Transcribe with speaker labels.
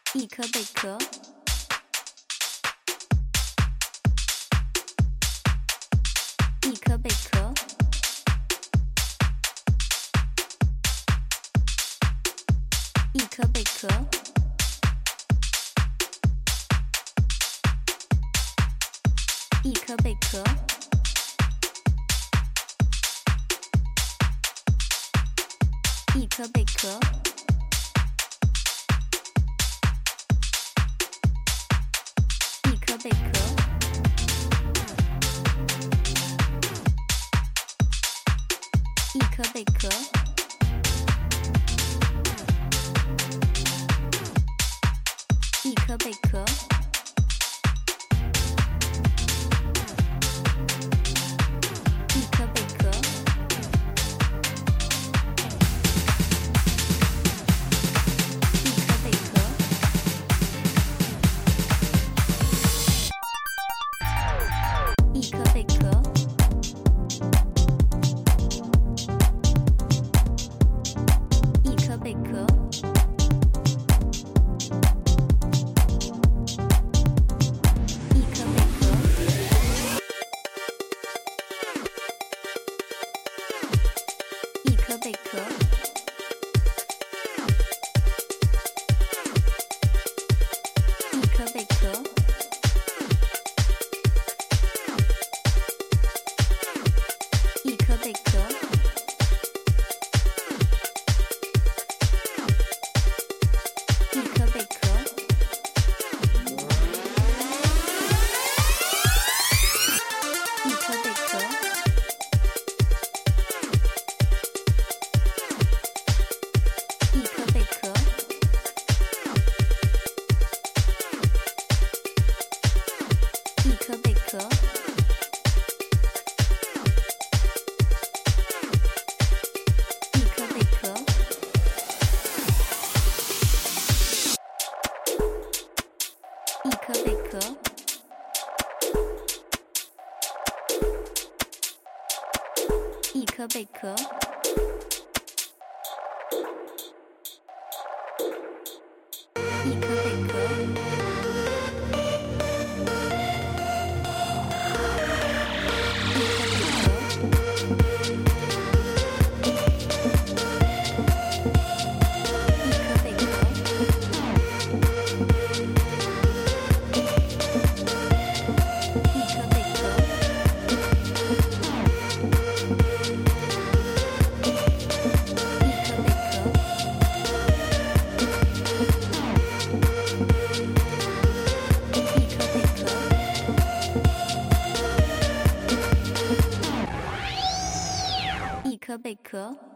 Speaker 1: 一颗贝壳，一颗贝壳，一颗贝壳，一颗贝壳，一颗贝壳。贝壳，一颗贝壳，一颗贝壳，一颗贝壳，一颗贝壳。一颗贝壳，一颗贝壳，一颗贝壳，一颗贝壳，一颗贝壳。一颗贝壳，一颗贝壳，一颗贝壳，一颗贝壳，一颗贝壳。一颗贝壳，一颗贝壳，一颗贝壳，一颗贝壳。